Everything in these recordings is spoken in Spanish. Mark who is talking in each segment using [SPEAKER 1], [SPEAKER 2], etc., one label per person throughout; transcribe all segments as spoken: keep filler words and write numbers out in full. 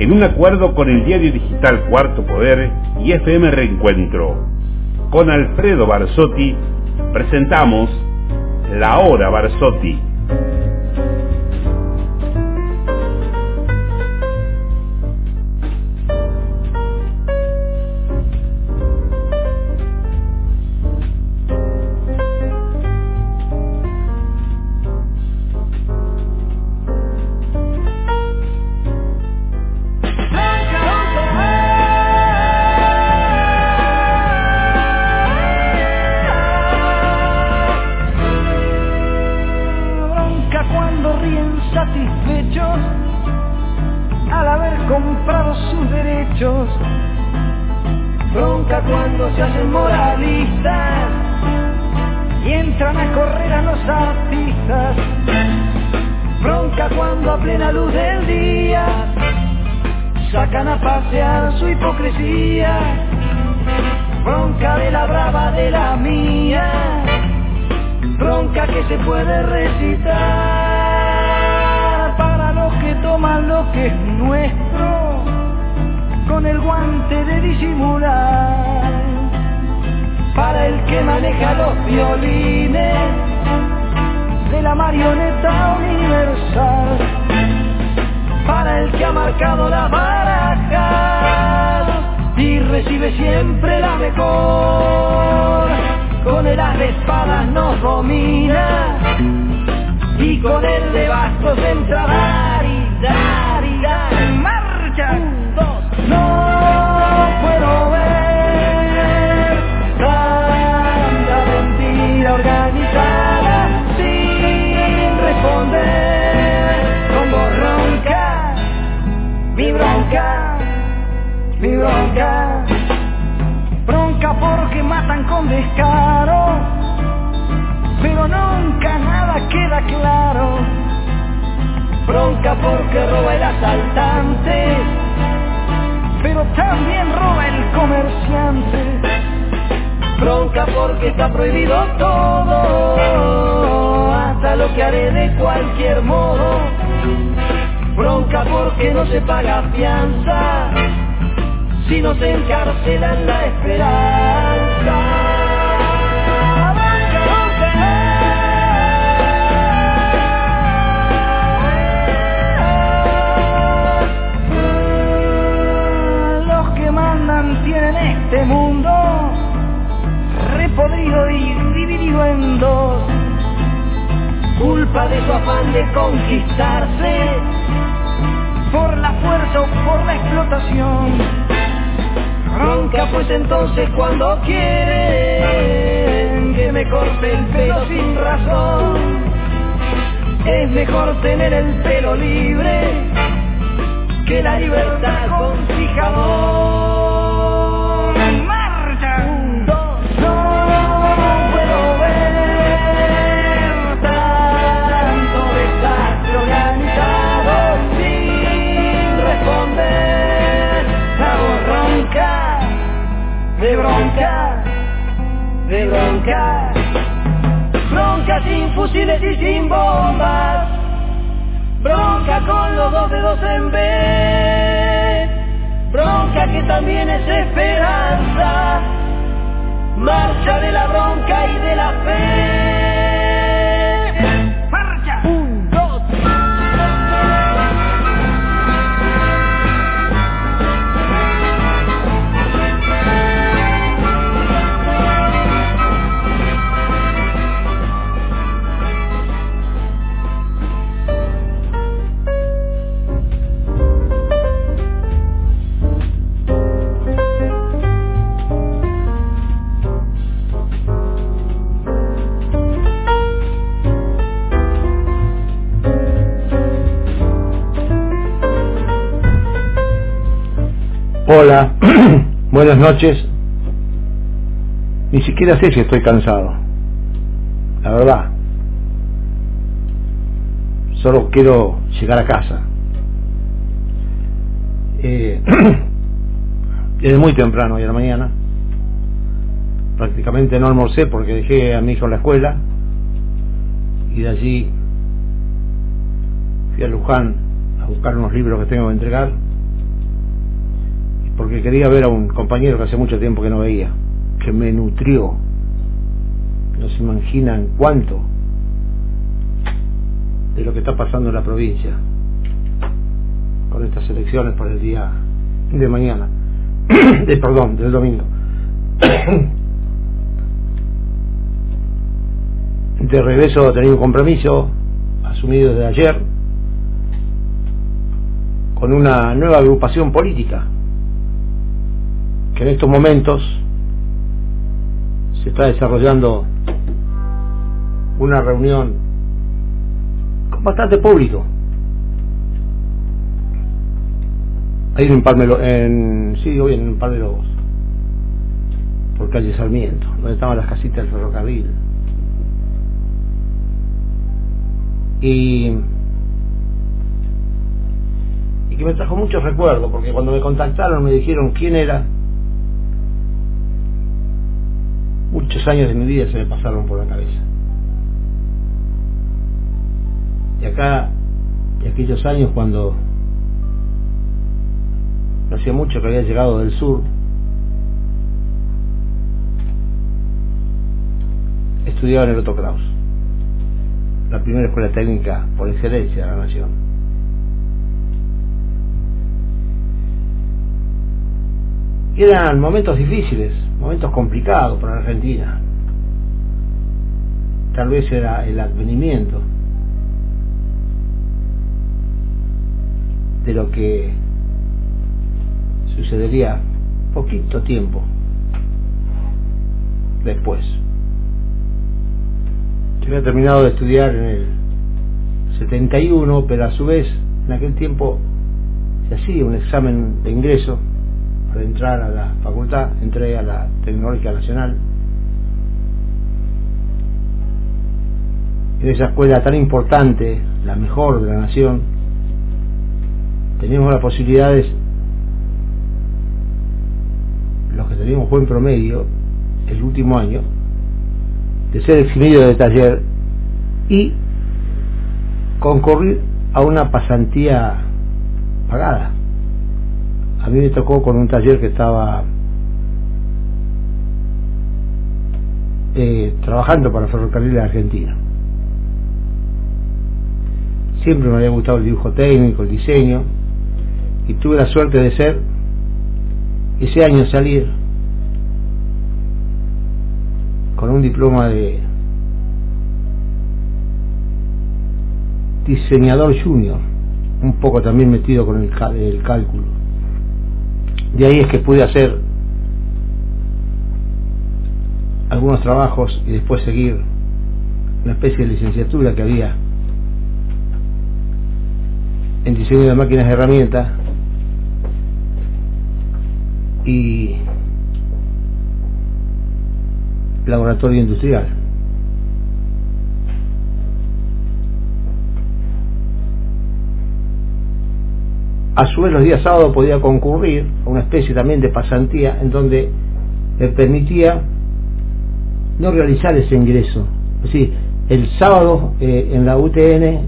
[SPEAKER 1] en un acuerdo con el diario digital Cuarto Poder y F M Reencuentro. Con Alfredo Barsotti presentamos La Hora Barsotti.
[SPEAKER 2] Al haber comprado sus derechos, bronca cuando se hacen moralistas y entran a correr a los artistas, bronca cuando a plena luz del día sacan a pasear su hipocresía, bronca de la brava de la mía, bronca que se puede recitar para los que toman lo que es nuestro con el guante de disimular, para el que maneja los violines de la marioneta universal, para el que ha marcado las barajas y recibe siempre la mejor, con el as de espadas nos domina y con el de bastos entra a dar y dar y dar. ¡Marcha! Un, dos. No puedo ver tanta mentira organizada sin responder con voz ronca, mi bronca, mi bronca. Bronca porque matan con descaro, pero nunca nada queda claro. Bronca porque roba el asaltante, pero también roba el comerciante. Bronca porque está prohibido todo, hasta lo que haré de cualquier modo. Bronca porque no se paga fianza, si no se encarcelan la esperanza. Tienen este mundo repodrido y dividido en dos, culpa de su afán de conquistarse por la fuerza o por la explotación. Bronca pues entonces cuando quieren que me corte el pelo sin razón, es mejor tener el pelo libre que la libertad con fijador. De bronca, de bronca, bronca sin fusiles y sin bombas, bronca con los dos dedos en B, bronca que también es esperanza, marcha de la bronca y de la fe. ¡Marcha! Un, dos,
[SPEAKER 3] Hola, buenas noches. Ni siquiera sé si estoy cansado, la verdad. Solo quiero llegar a casa. Eh, desde muy temprano hoy a la mañana. Prácticamente no almorcé porque dejé a mi hijo en la escuela y de allí fui a Luján a buscar unos libros que tengo que entregar porque quería ver a un compañero que hace mucho tiempo que no veía, que me nutrió. No se imaginan cuánto de lo que está pasando en la provincia con estas elecciones por el día de mañana, de, perdón, del domingo. De regreso tenía un compromiso asumido desde ayer con una nueva agrupación política que en estos momentos se está desarrollando una reunión con bastante público ahí en un par de lo, en sí hoy en un par de lobos por calle Sarmiento, donde estaban las casitas del ferrocarril. Y, y que me trajo muchos recuerdos, porque cuando me contactaron me dijeron quién era, muchos años de mi vida se me pasaron por la cabeza. Y acá, y aquellos años cuando no hacía mucho que había llegado del sur, estudiaba en el Otto Kraus, la primera escuela técnica por excelencia de la nación. Y eran momentos difíciles, momentos complicados para la Argentina. Tal vez era el advenimiento de lo que sucedería poquito tiempo después. Yo había terminado de estudiar en el setenta y uno, pero a su vez en aquel tiempo se hacía un examen de ingreso para entrar a la facultad. Entré a la Tecnológica Nacional. En esa escuela tan importante, la mejor de la nación, teníamos las posibilidades, los que teníamos buen promedio el último año, de ser eximido de taller y concurrir a una pasantía pagada. A mí me tocó con un taller que estaba eh, trabajando para Ferrocarriles Argentinos. Siempre me había gustado el dibujo técnico, el diseño, y tuve la suerte de ser ese año salir con un diploma de diseñador junior, un poco también metido con el, el cálculo. De ahí es que pude hacer algunos trabajos y después seguir una especie de licenciatura que había en diseño de máquinas y herramientas y laboratorio industrial. A su vez los días sábados podía concurrir a una especie también de pasantía en donde me permitía no realizar ese ingreso. Es decir, el sábado eh, en la U T N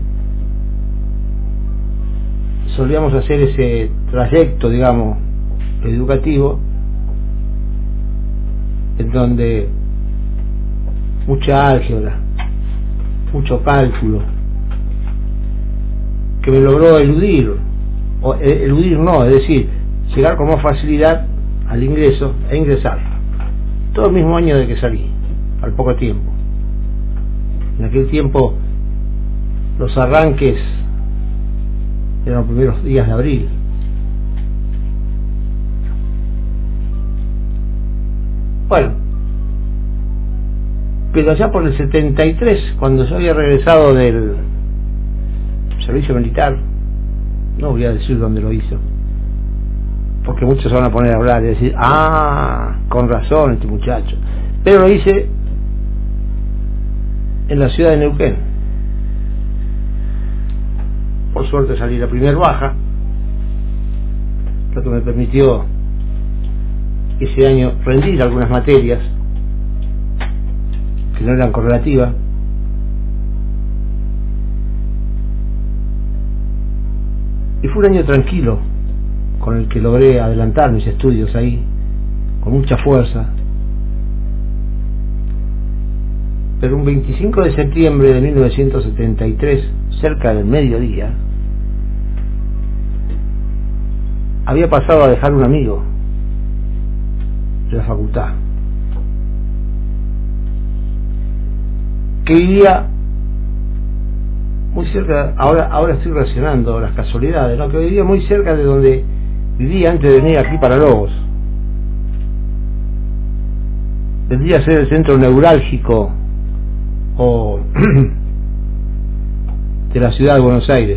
[SPEAKER 3] solíamos hacer ese trayecto, digamos, educativo, en donde mucha álgebra, mucho cálculo, que me logró eludir, o eludir no, es decir, llegar con más facilidad al ingreso e ingresar. Todo el mismo año de que salí, al poco tiempo. En aquel tiempo los arranques eran los primeros días de abril. Bueno, pero allá por el setenta y tres, cuando yo había regresado del servicio militar, no voy a decir dónde lo hizo, porque muchos se van a poner a hablar y decir, ah, con razón este muchacho, pero lo hice en la ciudad de Neuquén. Por suerte salí la primer baja, lo que me permitió ese año rendir algunas materias que no eran correlativas, y fue un año tranquilo, con el que logré adelantar mis estudios ahí, con mucha fuerza. Pero un veinticinco de septiembre de mil novecientos setenta y tres, cerca del mediodía, había pasado a dejar un amigo de la facultad, que vivía muy cerca. Ahora ahora estoy relacionando las casualidades, ¿no? Que vivía muy cerca de donde vivía antes de venir aquí para Lobos. Vendría a ser el centro neurálgico o de la ciudad de Buenos Aires.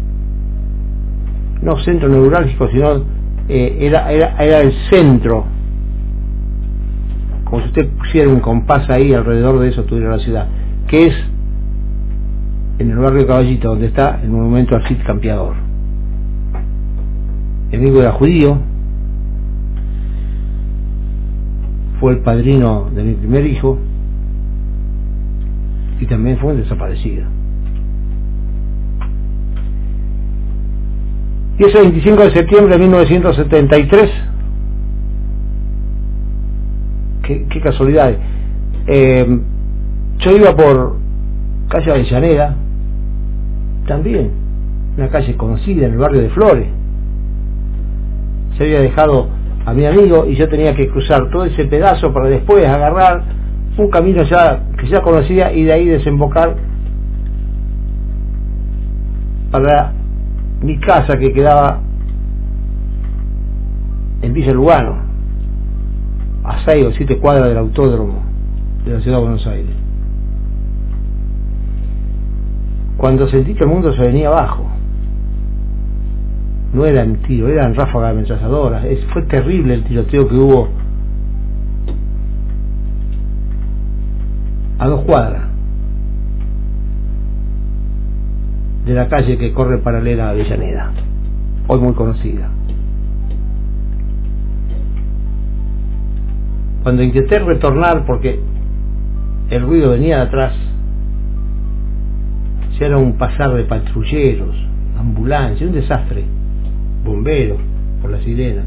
[SPEAKER 3] No centro neurálgico, sino eh, era, era, era el centro, como si usted pusiera un compás ahí, alrededor de eso estuviera la ciudad, que es en el barrio Caballito, donde está el monumento al Cid Campeador. Mi amigo era judío, fue el padrino de mi primer hijo y también fue un desaparecido. Y ese veinticinco de septiembre de mil novecientos setenta y tres, qué, qué casualidades, eh, yo iba por calle Avellaneda, también una calle conocida en el barrio de Flores. Se había dejado a mi amigo y yo tenía que cruzar todo ese pedazo para después agarrar un camino ya que ya conocía y de ahí desembocar para mi casa, que quedaba en Villa Lugano, a seis o siete cuadras del autódromo de la ciudad de Buenos Aires. Cuando sentí que el mundo se venía abajo, no eran tiros, eran ráfagas ametralladoras. Es, fue terrible el tiroteo que hubo a dos cuadras de la calle que corre paralela a Avellaneda, hoy muy conocida. Cuando intenté retornar, porque el ruido venía de atrás, ya era un pasar de patrulleros, ambulancia, un desastre, bomberos por la sirena,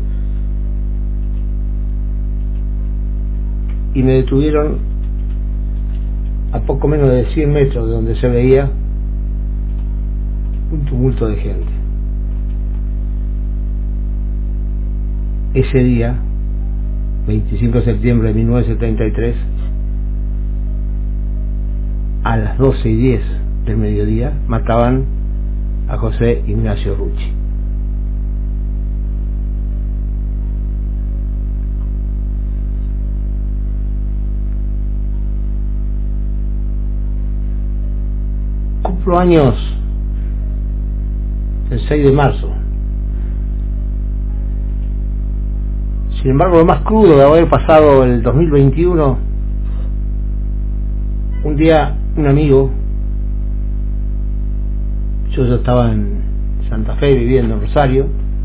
[SPEAKER 3] y me detuvieron a poco menos de cien metros de donde se veía un tumulto de gente. Ese día, veinticinco de septiembre de mil novecientos setenta y tres, a las doce y diez del mediodía, mataban a José Ignacio Rucci. Cumplo años el seis de marzo. Sin embargo, lo más crudo de haber pasado el dos mil veintiuno, un día un amigo, yo ya estaba en Santa Fe viviendo en Rosario,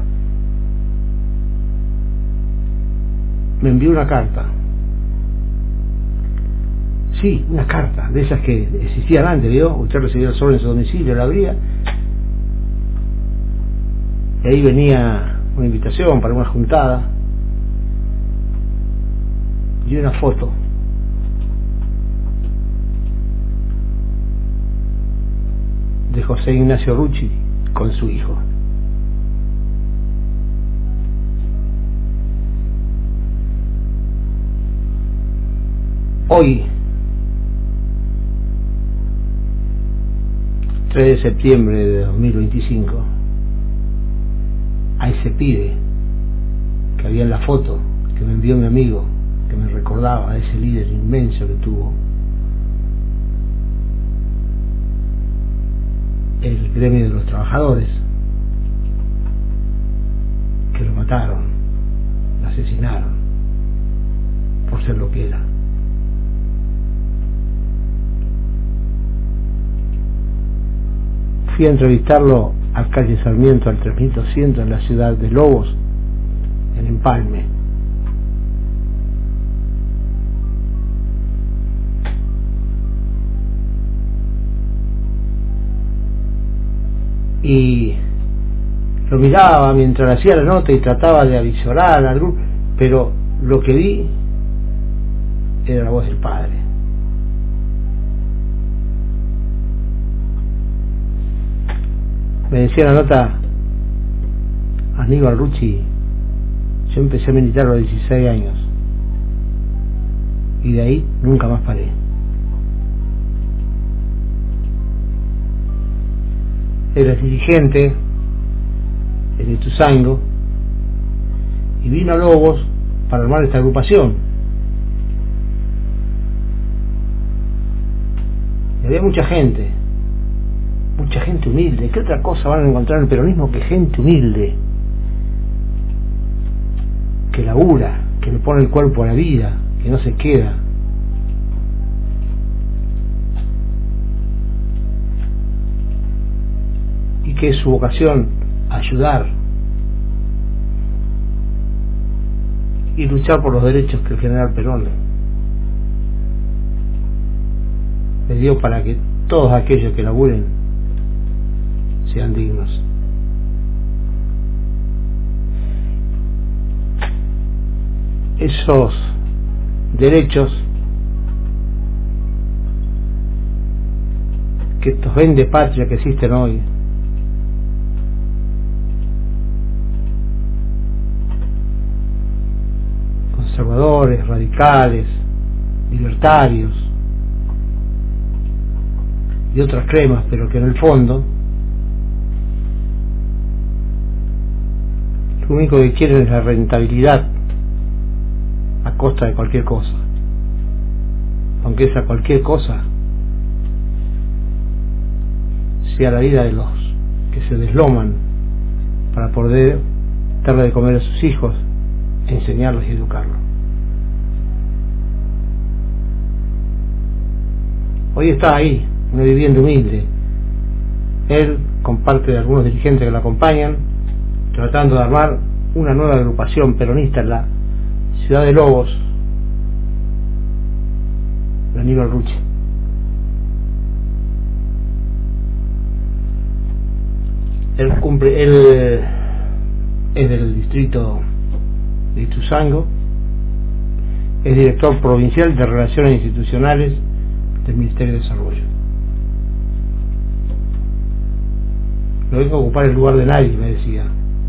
[SPEAKER 3] me envió una carta. Sí, una carta, de esas que existían antes, ¿vio? Usted recibía el sobre en su domicilio, la abría, y ahí venía una invitación para una juntada y una foto de José Ignacio Rucci con su hijo. Hoy, tres de septiembre de dos mil veinticinco, a ese pibe que había en la foto que me envió mi amigo, que me recordaba a ese líder inmenso que tuvo el gremio de los trabajadores, que lo mataron, lo asesinaron por ser lo que era. Fui a entrevistarlo a calle Sarmiento al tres mil doscientos en la ciudad de Lobos, en Empalme. Y lo miraba mientras hacía la nota y trataba de avisorar a algún, pero lo que vi era la voz del Padre. Me decía la nota, Aníbal Rucci, yo empecé a militar a los dieciséis años y de ahí nunca más paré. Eres dirigente en Ituzaingó y vino a Lobos para armar esta agrupación. Y había mucha gente, mucha gente humilde. ¿Qué otra cosa van a encontrar en el peronismo que gente humilde? Que labura, que le pone el cuerpo a la vida, que no se queda. Y que es su vocación ayudar y luchar por los derechos que el general Perón le dio para que todos aquellos que laburen sean dignos. Esos derechos que estos vende patria que existen hoy conservadores, radicales, libertarios y otras cremas, pero que en el fondo lo único que quieren es la rentabilidad a costa de cualquier cosa, aunque esa cualquier cosa sea la vida de los que se desloman para poder darle de comer a sus hijos, enseñarlos y educarlos. Hoy está ahí, una vivienda humilde, él con parte de algunos dirigentes que lo acompañan, tratando de armar una nueva agrupación peronista en la ciudad de Lobos, de Aníbal Rucci. Él cumple, él es del distrito de Ituzaingó, es director provincial de Relaciones Institucionales del Ministerio de Desarrollo. No vengo a ocupar el lugar de nadie, me decía.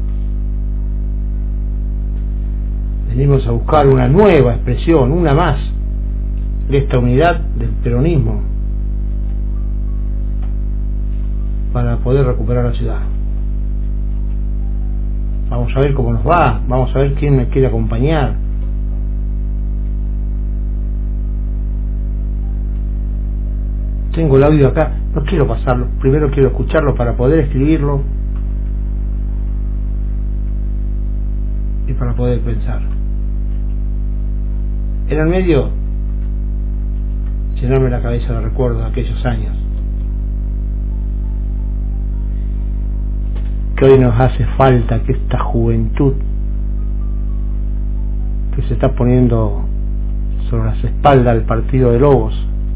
[SPEAKER 3] Venimos a buscar una nueva expresión, una más, de esta unidad del peronismo para poder recuperar la ciudad. Vamos a ver cómo nos va, vamos a ver quién me quiere acompañar. Tengo el audio acá, no quiero pasarlo, primero quiero escucharlo para poder escribirlo y para poder pensar. En el medio, llenarme la cabeza de recuerdos de aquellos años que hoy nos hace falta, que esta juventud que se está poniendo sobre las espaldas del partido de Lobos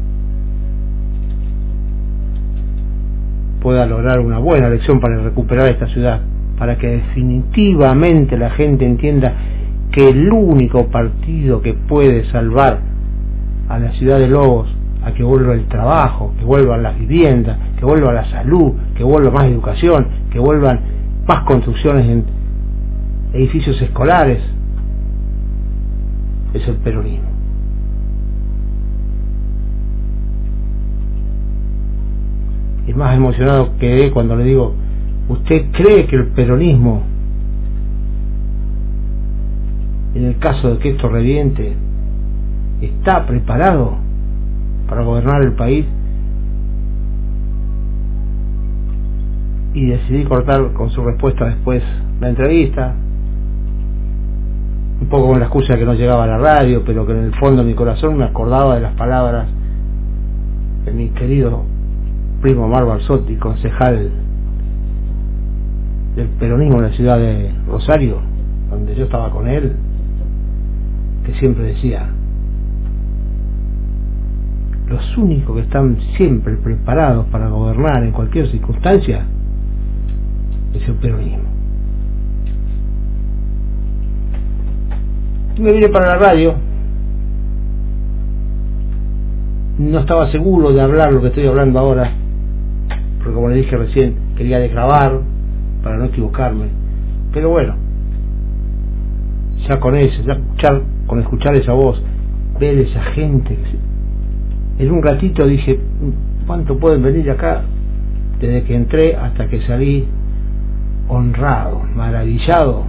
[SPEAKER 3] pueda lograr una buena elección para recuperar esta ciudad, para que definitivamente la gente entienda que el único partido que puede salvar a la ciudad de Lobos, a que vuelva el trabajo, que vuelvan las viviendas, que vuelva la salud, que vuelva más educación, que vuelvan más construcciones en edificios escolares, es el peronismo. Y más emocionado quedé cuando le digo, ¿usted cree que el peronismo, en el caso de que esto reviente, está preparado para gobernar el país? Y decidí cortar con su respuesta después la entrevista, un poco con la excusa de que no llegaba a la radio, pero que en el fondo de mi corazón me acordaba de las palabras de mi querido primo Omar Barsotti, concejal del peronismo en la ciudad de Rosario, donde yo estaba con él, que siempre decía: los únicos que están siempre preparados para gobernar en cualquier circunstancia es el peronismo. me vine para la radio. No estaba seguro de hablar lo que estoy hablando ahora, porque como le dije recién, quería desgrabar para no equivocarme. Pero bueno, ya con eso, ya escuchar, con escuchar esa voz, ver esa gente, en un ratito dije, ¿cuánto pueden venir acá? Desde que entré hasta que salí, honrado, maravillado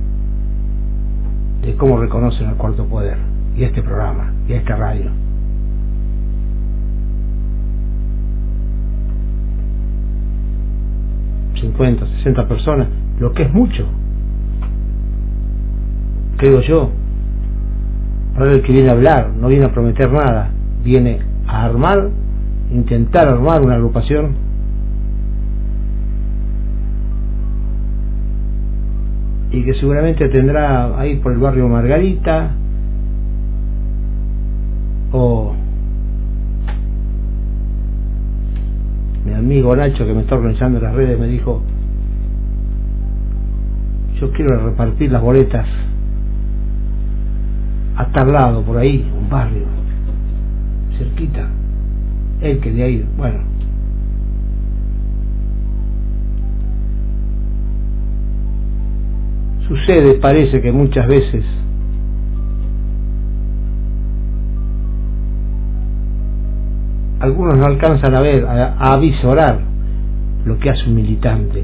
[SPEAKER 3] de cómo reconocen al Cuarto Poder y este programa y esta radio. cincuenta, sesenta personas, lo que es mucho, creo yo. Ahora el que viene a hablar no viene a prometer nada, viene a armar, intentar armar una agrupación y que seguramente tendrá ahí por el barrio Margarita o mi amigo Nacho, que me está organizando las redes, me dijo, yo quiero repartir las boletas a tal lado, por ahí, un barrio cerquita, él quería ir. Bueno, sucede, parece que muchas veces algunos no alcanzan a ver, a, a avisorar lo que hace un militante.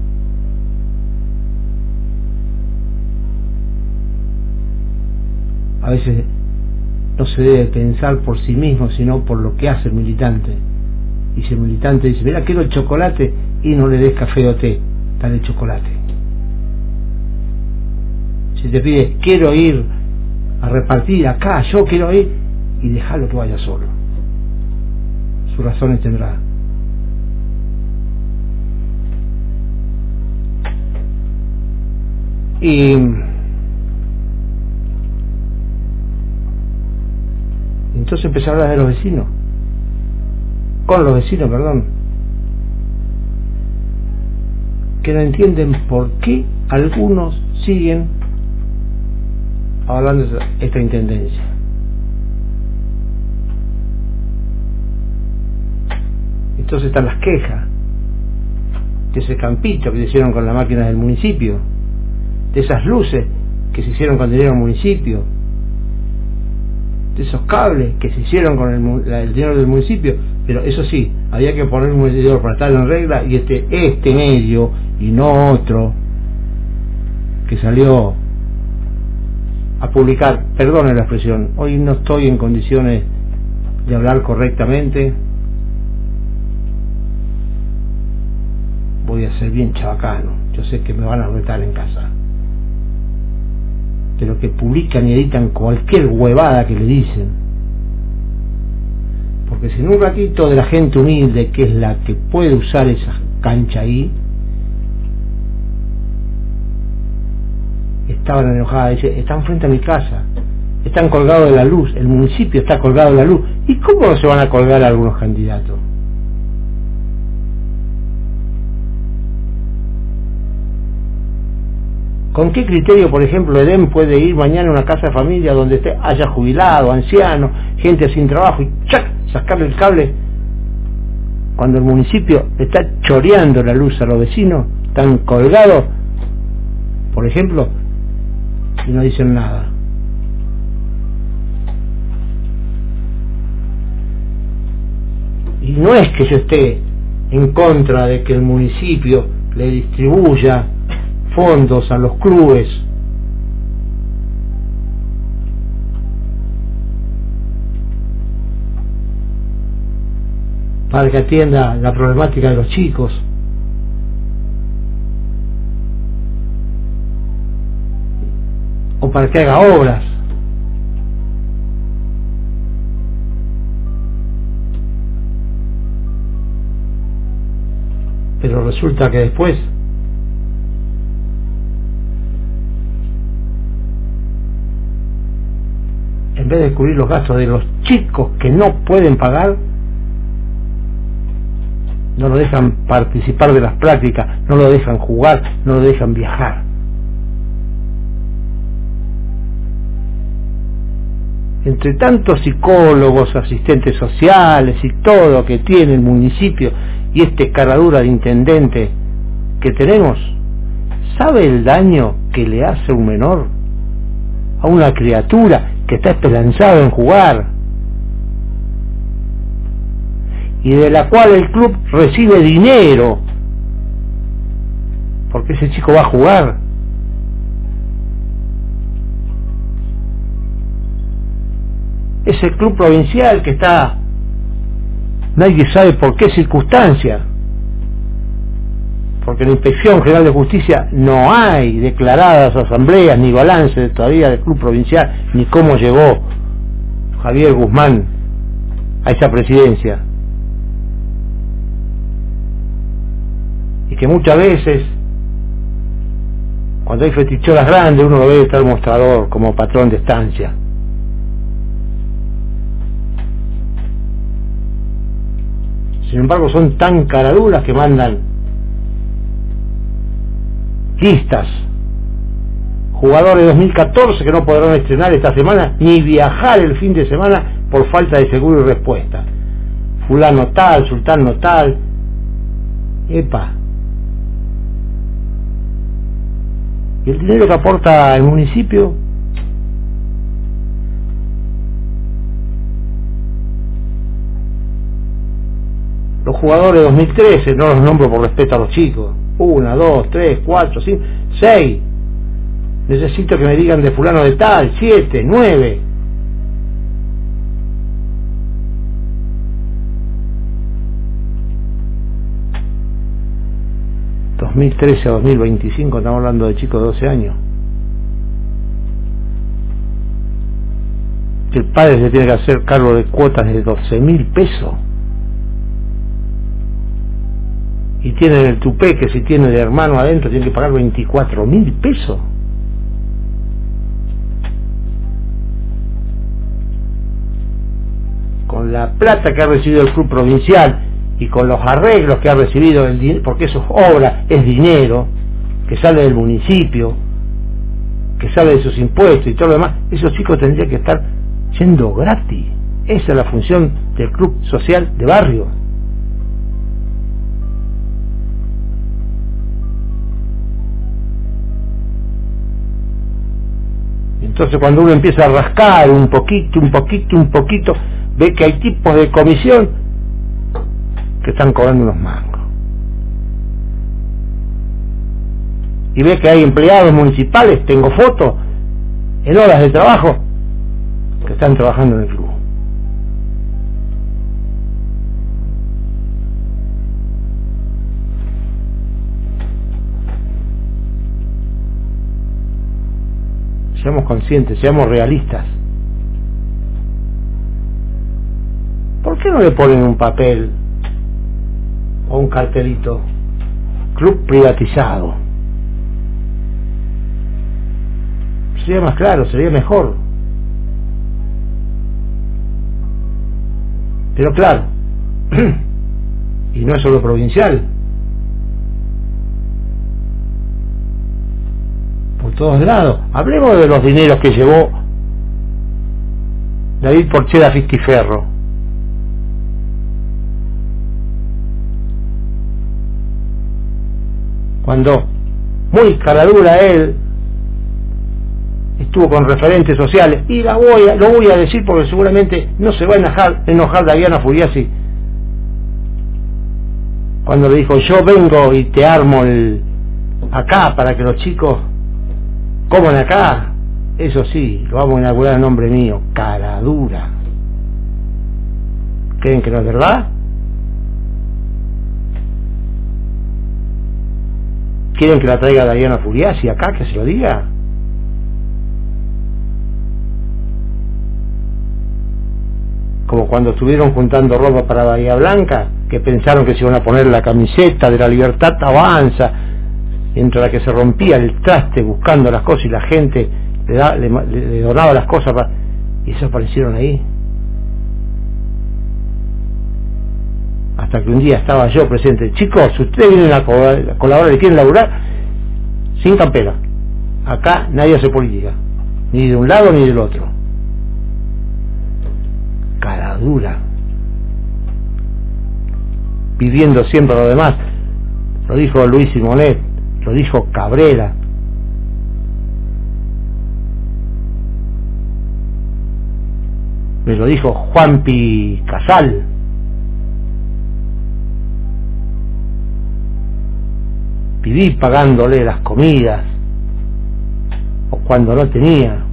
[SPEAKER 3] A veces no se debe pensar por sí mismo, sino por lo que hace el militante. Y si el militante dice, mira, quiero el chocolate, y no le des café o té, dale chocolate. Si te pide, quiero ir a repartir acá, yo quiero ir, y déjalo que vaya solo. Sus razones tendrá. Y entonces empecé a hablar de los vecinos, con los vecinos, perdón, que no entienden por qué algunos siguen hablando de esta intendencia. Entonces están las quejas de ese campito que se hicieron con la máquina del municipio, de esas luces que se hicieron con dinero del municipio, de esos cables que se hicieron con el, el dinero del municipio. Pero eso sí, había que poner un medidor para estar en regla, y este este medio y no otro que salió a publicar, perdone la expresión, hoy no estoy en condiciones de hablar correctamente, voy a ser bien chabacano, yo sé que me van a retar en casa, pero que publican y editan cualquier huevada que le dicen, porque si en un ratito de la gente humilde, que es la que puede usar esa cancha ahí, estaban enojadas, dice, están frente a mi casa, están colgados de la luz, el municipio está colgado de la luz, ¿y cómo no se van a colgar algunos candidatos? ¿Con qué criterio, por ejemplo, Edén puede ir mañana a una casa de familia donde esté, haya jubilado, anciano, gente sin trabajo, y ¡chac!, sacarle el cable cuando el municipio está choreando la luz a los vecinos, están colgados, por ejemplo, y no dicen nada? Y no es que yo esté en contra de que el municipio le distribuya fondos a los clubes para que atienda la problemática de los chicos, o para que haga obras. Pero resulta que después en vez de cubrir los gastos de los chicos que no pueden pagar, no lo dejan participar de las prácticas, no lo dejan jugar, no lo dejan viajar. entre tantos psicólogos, asistentes sociales y todo que tiene el municipio y este caradura de intendente que tenemos, ¿sabe el daño que le hace un menor a una criatura que está esperanzada en jugar y de la cual el club recibe dinero porque ese chico va a jugar? Ese club provincial que está, nadie sabe por qué circunstancia, porque en la Inspección General de Justicia no hay declaradas asambleas ni balance todavía del club provincial, ni cómo llegó Javier Guzmán a esa presidencia, y que muchas veces cuando hay festicholas grandes uno lo ve estar mostrador como patrón de estancia. Sin embargo son tan caraduras que mandan listas, jugadores de dos mil catorce que no podrán estrenar esta semana ni viajar el fin de semana por falta de seguro y respuesta, fulano tal, sultano tal. Epa, ¿y el dinero que aporta el municipio? Los jugadores de dos mil trece, no los nombro por respeto a los chicos, una, dos, tres, cuatro, cinco, seis, necesito que me digan de fulano de tal, siete, nueve. dos mil trece a dos mil veinticinco, estamos hablando de chicos de doce años. El padre se tiene que hacer cargo de cuotas de doce mil pesos. Y tienen el tupé que si tiene de hermano adentro tiene que pagar veinticuatro mil pesos. Con la plata que ha recibido el club provincial y con los arreglos que ha recibido el dinero, porque eso es obra, es dinero que sale del municipio, que sale de sus impuestos y todo lo demás, esos chicos tendrían que estar siendo gratis. Esa es la función del club social de barrio. Entonces cuando uno empieza a rascar un poquito, un poquito, un poquito, ve que hay tipos de comisión que están cobrando unos mangos. Y ve que hay empleados municipales, tengo fotos, en horas de trabajo, que están trabajando en el club. Seamos conscientes, seamos realistas. ¿Por qué no le ponen un papel o un cartelito? Club privatizado. Sería más claro, sería mejor. Pero claro, y no es solo provincial, por todos lados. Hablemos de los dineros que llevó David Porchela Fistiferro. Cuando, muy caradura él, estuvo con referentes sociales, y la voy a, lo voy a decir porque seguramente no se va a enojar, enojar Diana Furiasi, cuando le dijo: yo vengo y te armo el acá para que los chicos coman acá. Eso sí, lo vamos a inaugurar en nombre mío. Caradura. ¿Creen que no es verdad? ¿Quieren que la traiga Diana Furiasi acá, que se lo diga? Como cuando estuvieron juntando ropa para Bahía Blanca, que pensaron que se iban a poner la camiseta de La Libertad Avanza, entre la que se rompía el traste buscando las cosas y la gente le, da, le, le donaba las cosas para... y eso aparecieron ahí. Hasta que un día estaba yo presente: chicos, si ustedes vienen a colaborar y quieren laburar, sin campera, acá nadie hace política, ni de un lado ni del otro. dura, pidiendo siempre a los demás. Lo dijo Luis Simonet, lo dijo Cabrera, me lo dijo Juanpi Casal. Viví pagándole las comidas, o cuando no tenía.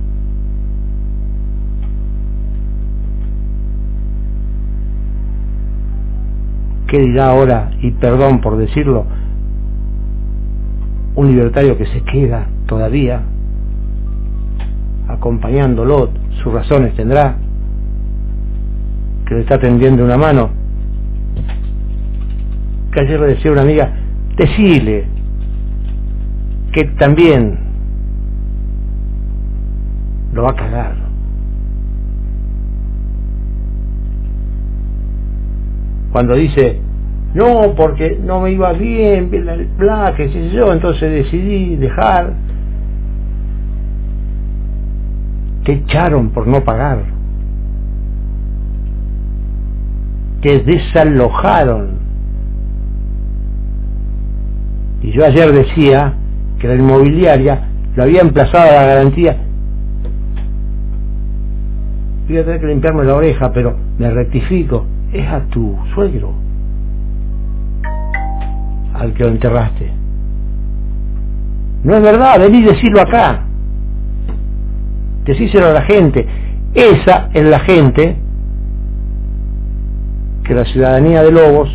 [SPEAKER 3] ¿Qué dirá ahora, y perdón por decirlo, un libertario que se queda todavía acompañándolo? Sus razones tendrá, que le está tendiendo una mano. Que ayer le decía a una amiga, decile que también lo va a cagar. Cuando dice, no, porque no me iba bien, bien el plan, qué sé yo, entonces decidí dejar. Te echaron por no pagar. Te desalojaron. Y yo ayer decía que la inmobiliaria lo había emplazado a la garantía. Voy a tener que limpiarme la oreja, pero me rectifico. Es a tu suegro al que lo enterraste. No es verdad, vení decirlo acá. Decíselo a la gente. Esa es la gente que la ciudadanía de Lobos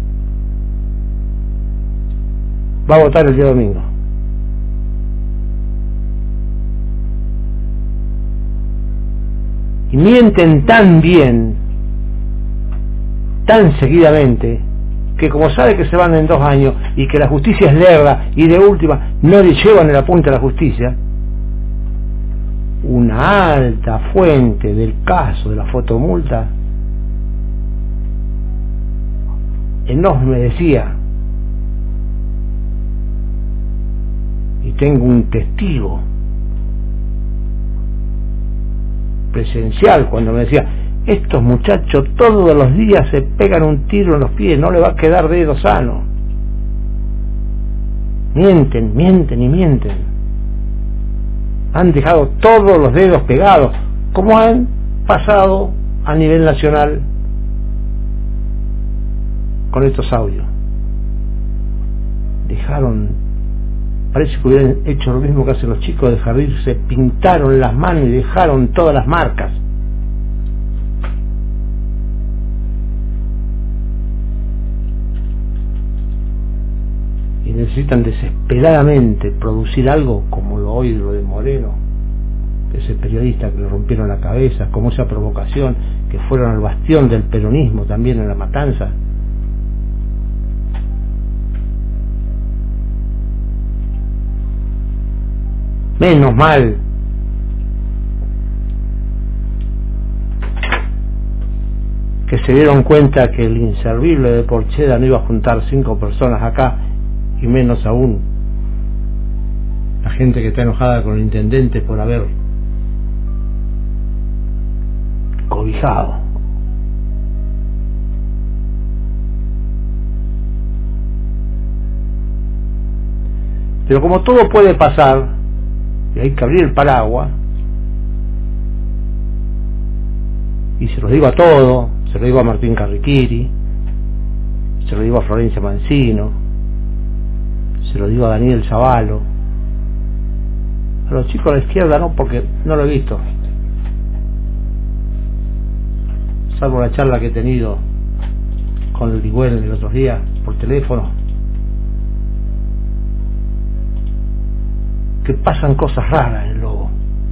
[SPEAKER 3] va a votar el día domingo. Y mienten tan bien, tan seguidamente, que como sabe que se van en dos años y que la justicia es lerda y de última no le llevan el apunte a la justicia, una alta fuente del caso de la fotomulta enorme decía, y tengo un testigo presencial cuando me decía, estos muchachos todos los días se pegan un tiro en los pies, no le va a quedar dedo sano. Mienten, mienten y mienten. Han dejado todos los dedos pegados, como han pasado a nivel nacional con estos audios. Dejaron, parece que hubieran hecho lo mismo que hacen los chicos de jardín, se pintaron las manos y dejaron todas las marcas. Y necesitan desesperadamente producir algo como lo hoy lo de Moreno, ese periodista que le rompieron la cabeza, como esa provocación, que fueron al bastión del peronismo también en La Matanza. Menos mal que se dieron cuenta que el inservible de Porcheda no iba a juntar cinco personas acá, y menos aún la gente que está enojada con el intendente por haber cobijado. Pero como todo puede pasar, y hay que abrir el paraguas, y se lo digo a todo, se lo digo a Martín Carriquiri, se lo digo a Florencia Mancino, se lo digo a Daniel Zavalo, a los chicos de la izquierda no, porque no lo he visto, salvo la charla que he tenido con el Ligüen el otro día por teléfono, que pasan cosas raras en el Lobo.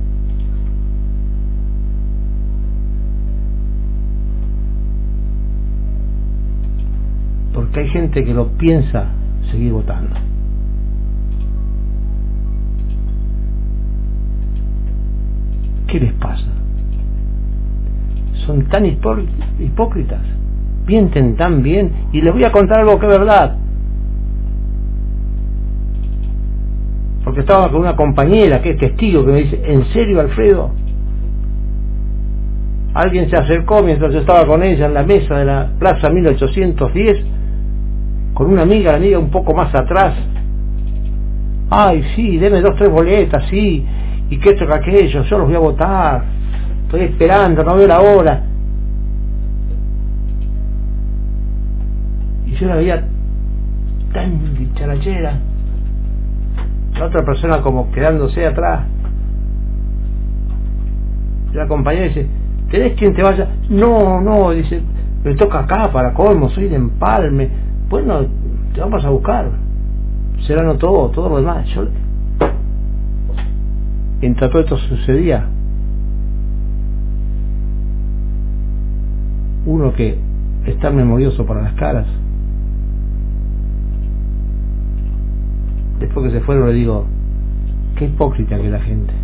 [SPEAKER 3] Porque hay gente que lo piensa seguir votando. ¿Qué les pasa? Son tan hipócritas, mienten tan bien, y les voy a contar algo que es verdad. Porque estaba con una compañera que es testigo, que me dice, ¿en serio, Alfredo? alguien se acercó mientras yo estaba con ella en la mesa de la Plaza mil ochocientos diez, con una amiga, la amiga un poco más atrás. Ay, sí, deme dos, tres boletas, sí, y que esto que aquello, yo los voy a votar, estoy esperando, no veo la hora. Y yo la veía tan dicharachera, la otra persona como quedándose atrás. La compañera dice, ¿tenés quien te vaya? No, no, dice, me toca acá para colmo, soy de Empalme. Bueno, te vamos a buscar. Será todo, todo lo demás. Yo, mientras todo esto sucedía, uno que está memorioso para las caras, después que se fueron le digo, qué hipócrita que la gente.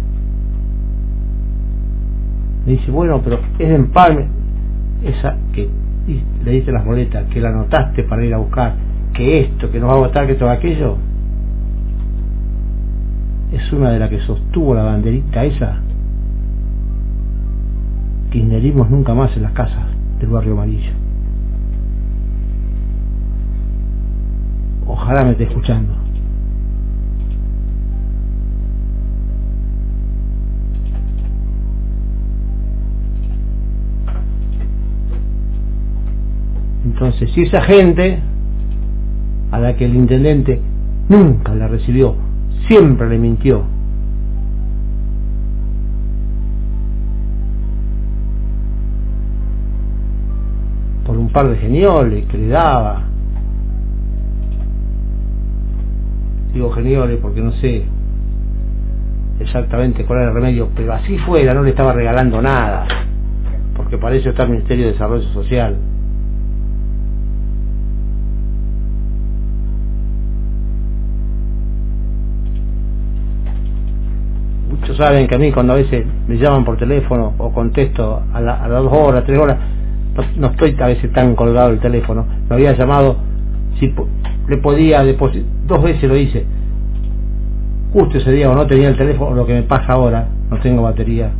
[SPEAKER 3] Me dice, bueno, pero es de Empalme, esa que le diste las boletas, que la anotaste para ir a buscar, que esto, que nos va a votar, que todo aquello, es una de las que sostuvo la banderita esa. Kirchnerismo nunca más en las casas del barrio Amarillo. Ojalá me esté escuchando. Entonces, si esa gente a la que el intendente nunca la recibió, siempre le mintió, por un par de genioles que le daba, digo genioles porque no sé exactamente cuál era el remedio, pero así fuera, no le estaba regalando nada, porque para eso está el Ministerio de Desarrollo Social. Muchos saben que a mí cuando a veces me llaman por teléfono o contesto a, la, a las dos horas, tres horas, no, no estoy a veces tan colgado el teléfono. Me había llamado si po le podía depositar, dos veces lo hice, justo ese día o no tenía el teléfono, lo que me pasa ahora, no tengo batería.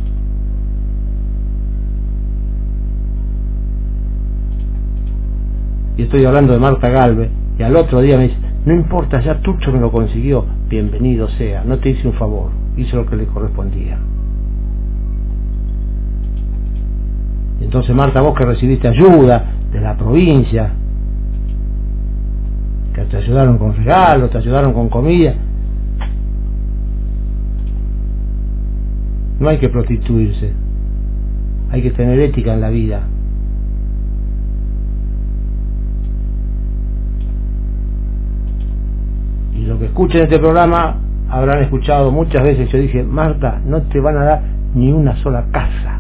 [SPEAKER 3] Y estoy hablando de Marta Galvez, y al otro día me dice, no importa, ya Tucho me lo consiguió, bienvenido sea, no te hice un favor, hice lo que le correspondía. Y entonces, Marta, vos que recibiste ayuda de la provincia, que te ayudaron con regalos, te ayudaron con comida, no hay que prostituirse, hay que tener ética en la vida. Y lo que escuchen este programa habrán escuchado muchas veces, yo dije, Marta, no te van a dar ni una sola casa.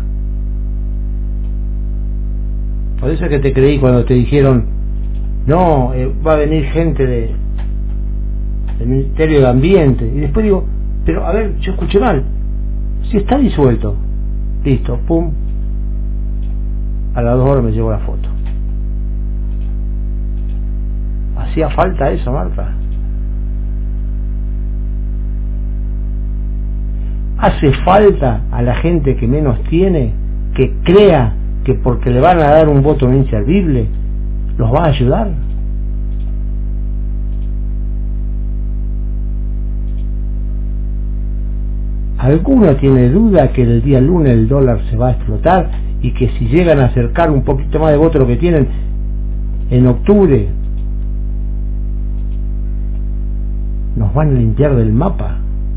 [SPEAKER 3] Por eso es que te creí cuando te dijeron, no, eh, va a venir gente de del Ministerio de Ambiente. Y después digo, pero a ver, yo escuché mal, si está disuelto, listo, pum, a las dos horas me llegó la foto. ¿Hacía falta eso, Marta? ¿Hace falta a la gente que menos tiene que crea que porque le van a dar un voto no inservible los va a ayudar? ¿Alguno tiene duda que el día lunes el dólar se va a explotar y que si llegan a acercar un poquito más de voto lo que tienen en octubre nos van a limpiar del mapa?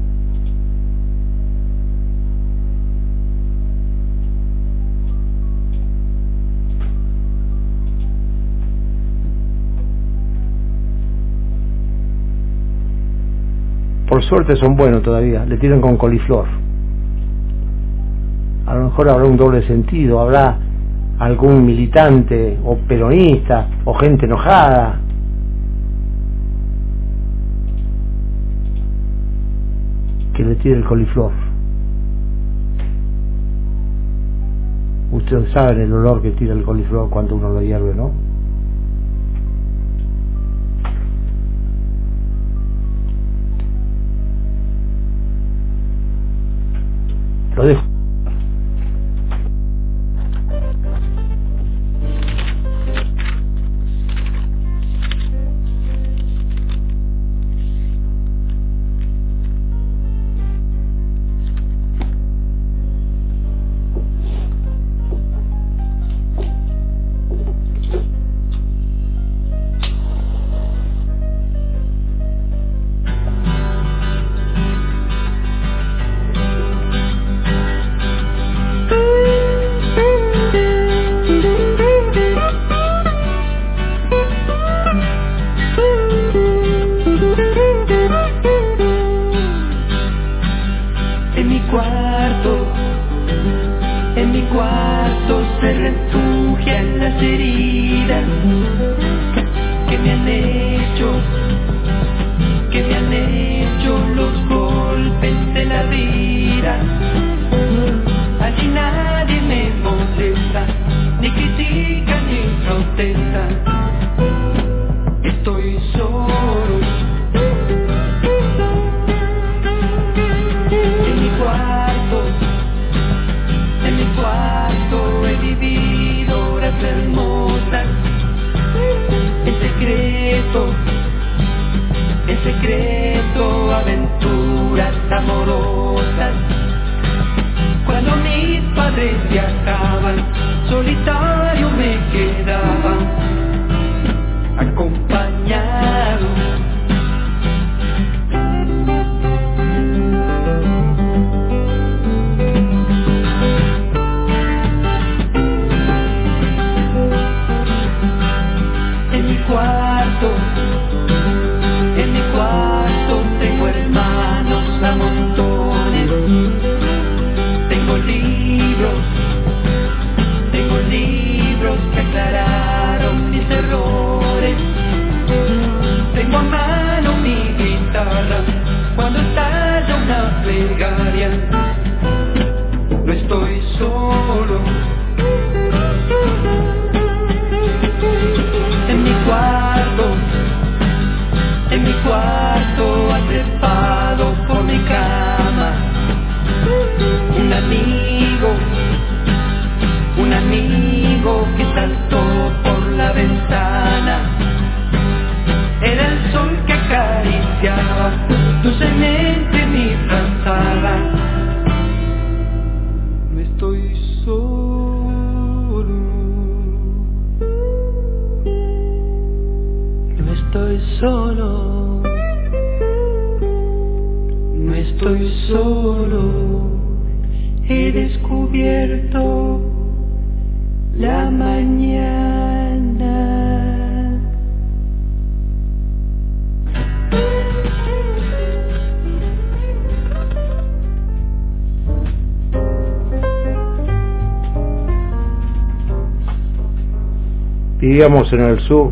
[SPEAKER 3] Por suerte son buenos todavía, le tiran con coliflor. A lo mejor habrá un doble sentido, habrá algún militante o peronista o gente enojada que le tire el coliflor. Ustedes saben el olor que tira el coliflor cuando uno lo hierve, ¿no? Lo dejo.
[SPEAKER 2] secreto, aventuras amorosas. Cuando mis padres viajaban, solitario me quedaba, acompañado. En mi cuarto, en mi cuarto tengo hermanos a montones. Tengo libros, tengo libros que aclararon mis errores. Tengo a mano mi guitarra cuando estalla una plegaria. No estoy solo. En mi cuarto, en mi cuarto atrapado por mi cama. Un amigo, un amigo que saltó por la ventana. Era el sol que acariciaba dulcemente mi frazada. No estoy solo, no estoy solo, no estoy solo. He descubierto la mañana.
[SPEAKER 3] Vivíamos en el sur.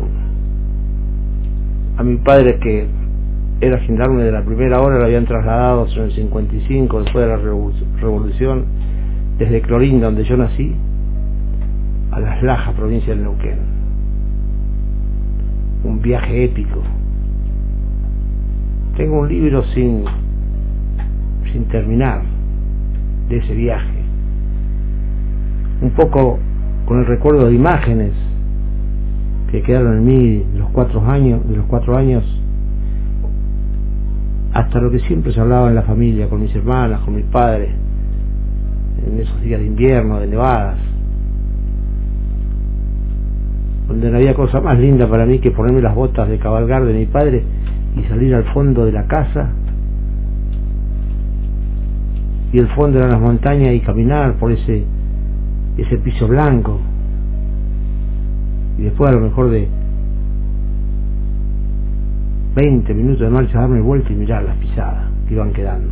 [SPEAKER 3] A mi padre, que era gendarme de la primera hora, lo habían trasladado en el cincuenta y cinco, después de la revolución, desde Clorinda, donde yo nací, a Las Lajas, provincia de Neuquén. Un viaje épico. Tengo un libro sin sin terminar de ese viaje, un poco con el recuerdo de imágenes que quedaron en mí los cuatro años, de los cuatro años hasta lo que siempre se hablaba en la familia, con mis hermanas, con mis padres, en esos días de invierno, de nevadas, donde no había cosa más linda para mí que ponerme las botas de cabalgar de mi padre y salir al fondo de la casa, y el fondo eran las montañas, y caminar por ese ese piso blanco, y después a lo mejor de veinte minutos de marcha darme vuelta y mirar las pisadas que iban quedando.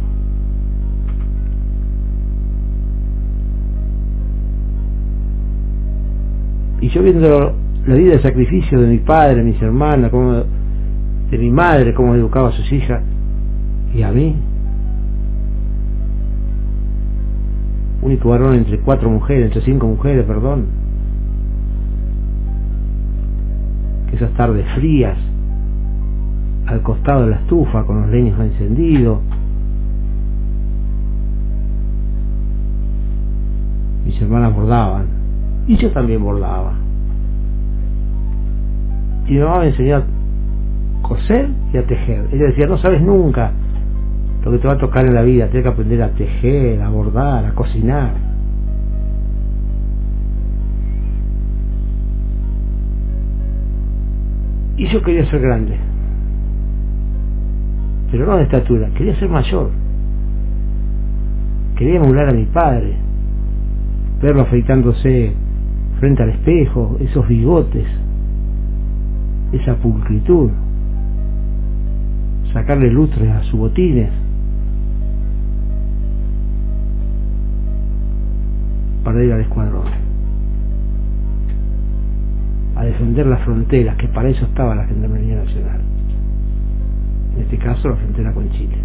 [SPEAKER 3] Y yo viendo la vida de sacrificio de mi padre, mis hermanas, como de mi madre, cómo educaba a sus hijas, y a mí, único varón entre cuatro mujeres, entre cinco mujeres, perdón, que esas tardes frías al costado de la estufa con los leños encendidos, mis hermanas bordaban y yo también bordaba, y mi mamá me enseñó a coser y a tejer. Ella decía: no sabes nunca lo que te va a tocar en la vida, tienes que aprender a tejer, a bordar, a cocinar. Y yo quería ser grande, pero no de estatura, quería ser mayor. Quería emular a mi padre, verlo afeitándose frente al espejo, esos bigotes, esa pulcritud, sacarle lustres a sus botines, para ir al escuadrón, a defender las fronteras, que para eso estaba la Gendarmería Nacional, en este caso la frontera con Chile.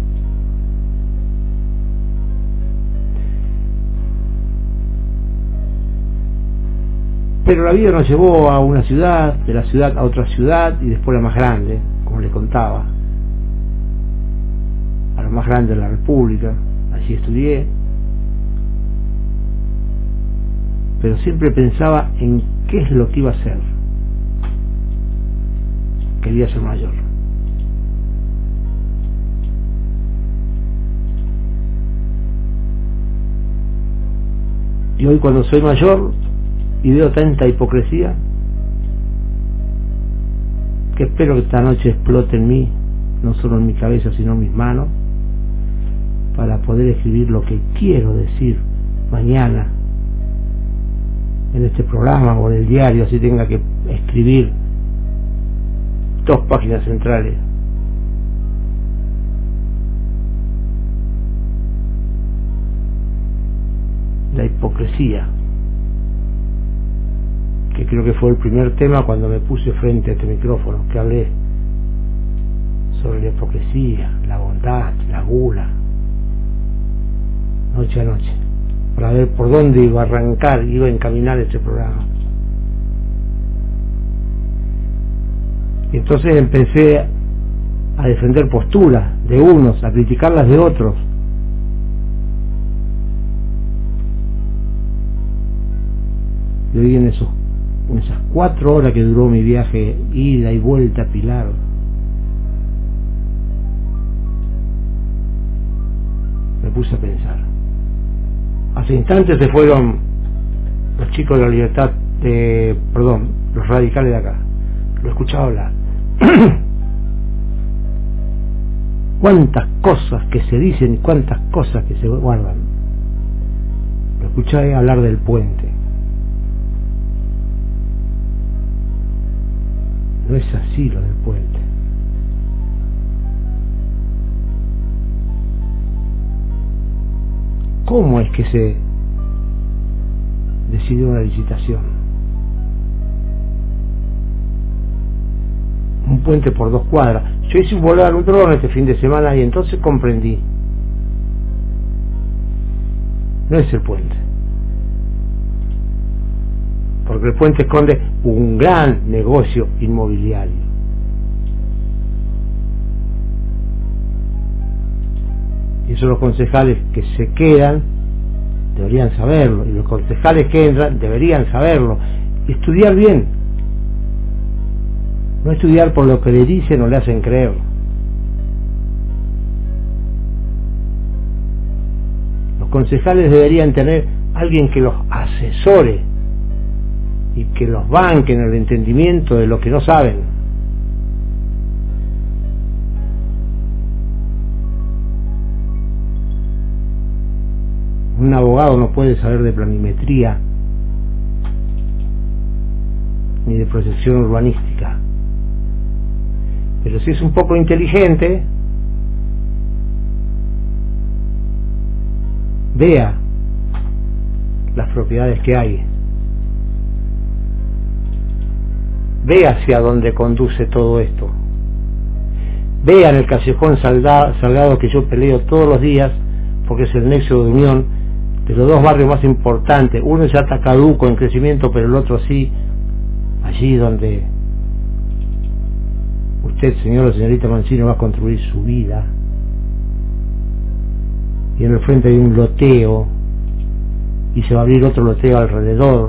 [SPEAKER 3] Pero la vida nos llevó a una ciudad, de la ciudad a otra ciudad, y después la más grande, como les contaba, a la más grande de la República. Allí estudié, pero siempre pensaba en qué es lo que iba a hacer. Quería ser mayor. Y hoy, cuando soy mayor y veo tanta hipocresía, que espero que esta noche explote en mí, no solo en mi cabeza sino en mis manos, para poder escribir lo que quiero decir mañana en este programa o en el diario, así tenga que escribir dos páginas centrales. La hipocresía, que creo que fue el primer tema cuando me puse frente a este micrófono, que hablé sobre la hipocresía, la bondad, la gula, noche a noche, para ver por dónde iba a arrancar, iba a encaminar este programa. Y entonces empecé a defender posturas de unos, a criticarlas de otros. Y hoy, en, esos, en esas cuatro horas que duró mi viaje, ida y vuelta a Pilar, me puse a pensar. Hace instantes se fueron los chicos de la Libertad, de, perdón, los radicales de acá. Lo he escuchado hablar. Cuántas cosas que se dicen y cuántas cosas que se guardan. Lo escuché hablar del puente. No es así lo del puente. ¿Cómo es que se decidió una licitación? Un puente por dos cuadras. Yo hice un volar un dron este fin de semana y entonces comprendí. No es el puente. Porque el puente esconde un gran negocio inmobiliario. Y eso los concejales que se quedan deberían saberlo, y los concejales que entran deberían saberlo, y estudiar bien, no estudiar por lo que le dicen o le hacen creer. Los concejales deberían tener alguien que los asesore y que los banque en el entendimiento de lo que no saben. Un abogado no puede saber de planimetría ni de proyección urbanística, pero si es un poco inteligente, vea las propiedades que hay, vea hacia dónde conduce todo esto, vea en el callejón Salgado que yo peleo todos los días, porque es el nexo de unión de los dos barrios más importantes. Uno ya está caduco en crecimiento, pero el otro sí, allí donde usted, señor o señorita Mancino, va a construir su vida. Y en el frente hay un loteo y se va a abrir otro loteo alrededor,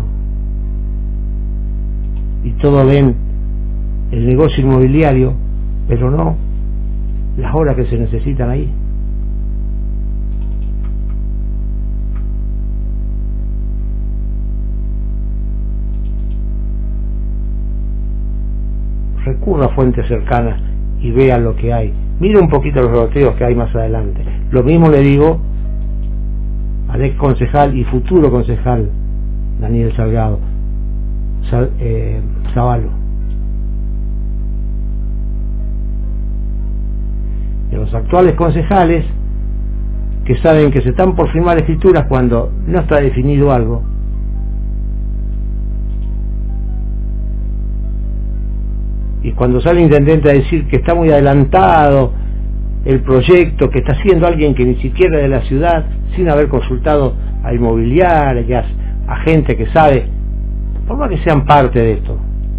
[SPEAKER 3] y todos ven el negocio inmobiliario, pero no las obras que se necesitan ahí. Recurra a fuentes cercanas y vea lo que hay. Mire un poquito los loteos que hay más adelante. Lo mismo le digo al ex concejal y futuro concejal Daniel Salgado, Sal, eh, Zavalo. Y los actuales concejales que saben que se están por firmar escrituras cuando no está definido algo, y cuando sale el intendente a decir que está muy adelantado el proyecto, que está haciendo alguien que ni siquiera es de la ciudad, sin haber consultado a inmobiliarias, a gente que sabe, por más que sean parte de esto.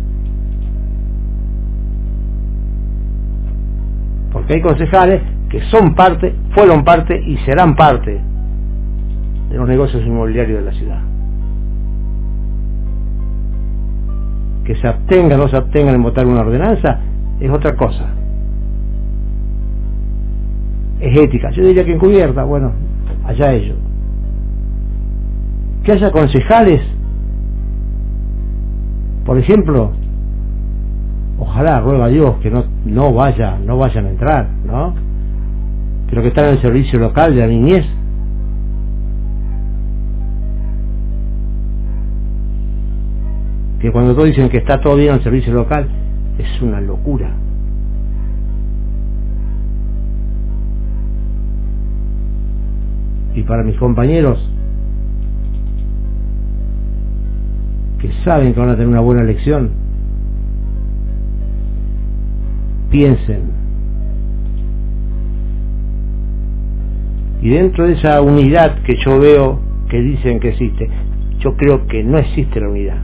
[SPEAKER 3] Porque hay concejales que son parte, fueron parte y serán parte de los negocios inmobiliarios de la ciudad. Que se abstengan o no se abstengan en votar una ordenanza es otra cosa, es ética. Yo diría que encubierta, bueno, allá ellos, que haya concejales, por ejemplo, ojalá, ruega a Dios que no no vaya no vayan a entrar, ¿no? Pero que están en el servicio local de la niñez. Que cuando todos dicen que está todo bien en el servicio local, es una locura. Y para mis compañeros que saben que van a tener una buena elección, piensen. Y dentro de esa unidad que yo veo que dicen que existe, yo creo que no existe la unidad.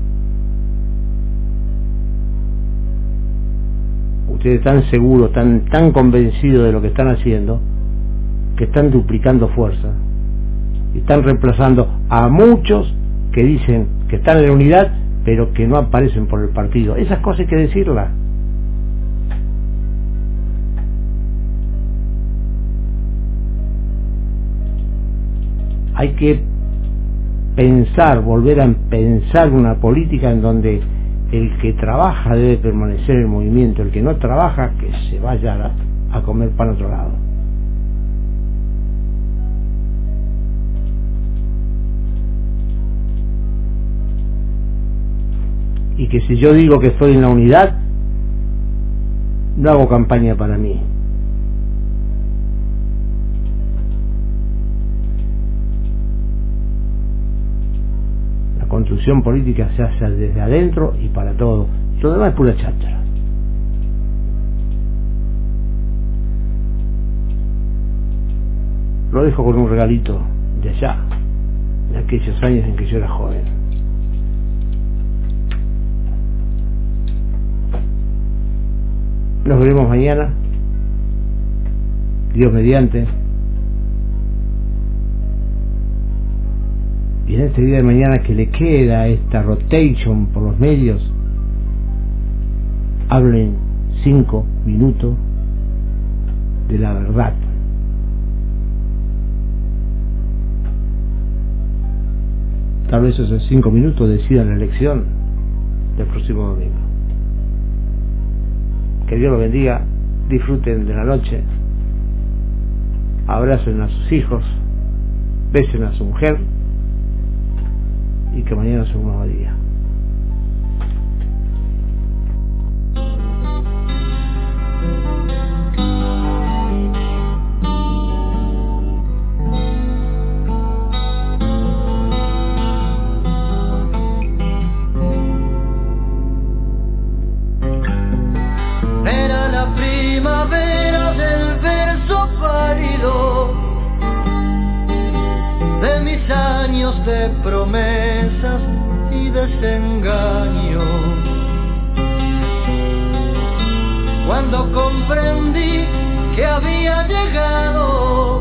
[SPEAKER 3] Ustedes están seguros, están tan convencidos de lo que están haciendo, que están duplicando fuerza y están reemplazando a muchos que dicen que están en la unidad pero que no aparecen por el partido. Esas cosas hay que decirlas. Hay que pensar, volver a pensar una política en donde el que trabaja debe permanecer en el movimiento, el que no trabaja que se vaya a, a comer pan a otro lado. Y que si yo digo que estoy en la unidad, no hago campaña para mí. La construcción política se hace desde adentro y para todo. Lo demás es pura cháchara. Lo dejo con un regalito de allá, de aquellos años en que yo era joven. Nos veremos mañana, Dios mediante. Y en este día de mañana que le queda esta rotation por los medios, hablen cinco minutos de la verdad. Tal vez esos cinco minutos decidan la elección del próximo domingo. Que Dios los bendiga, disfruten de la noche, abracen a sus hijos, besen a su mujer y que mañana sea un nuevo día.
[SPEAKER 2] De promesas y desengaños, cuando comprendí que había llegado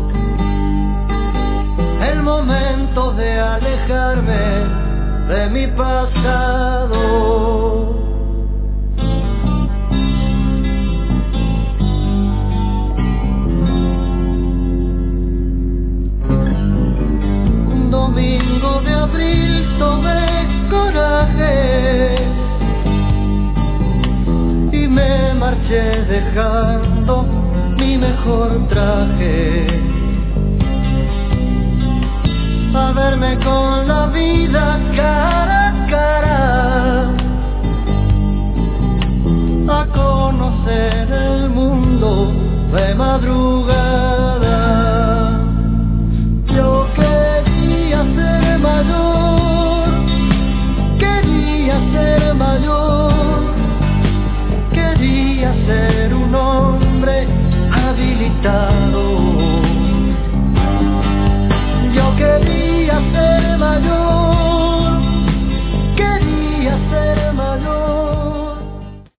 [SPEAKER 2] el momento de alejarme de mi pasado. Domingo de abril tomé coraje y me marché dejando mi mejor traje. Haberme con